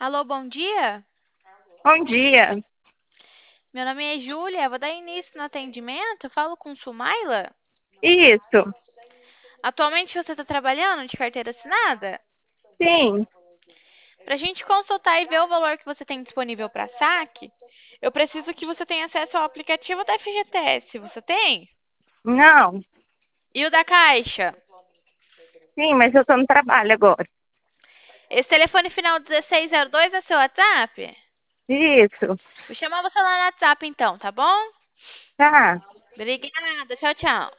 Alô, bom dia. Bom dia. Meu nome é Júlia, vou dar início no atendimento. Eu falo com Sumaila. Isso, Atualmente você está trabalhando de carteira assinada? sim, Para a gente consultar e ver o valor que você tem disponível para saque, eu preciso que você tenha acesso ao aplicativo da FGTS. Você tem? não, E o da Caixa? sim, mas eu tô no trabalho agora. Esse telefone final 1602 é seu WhatsApp? Isso, Vou chamar você lá no WhatsApp então, tá bom? tá. Obrigada, tchau, tchau.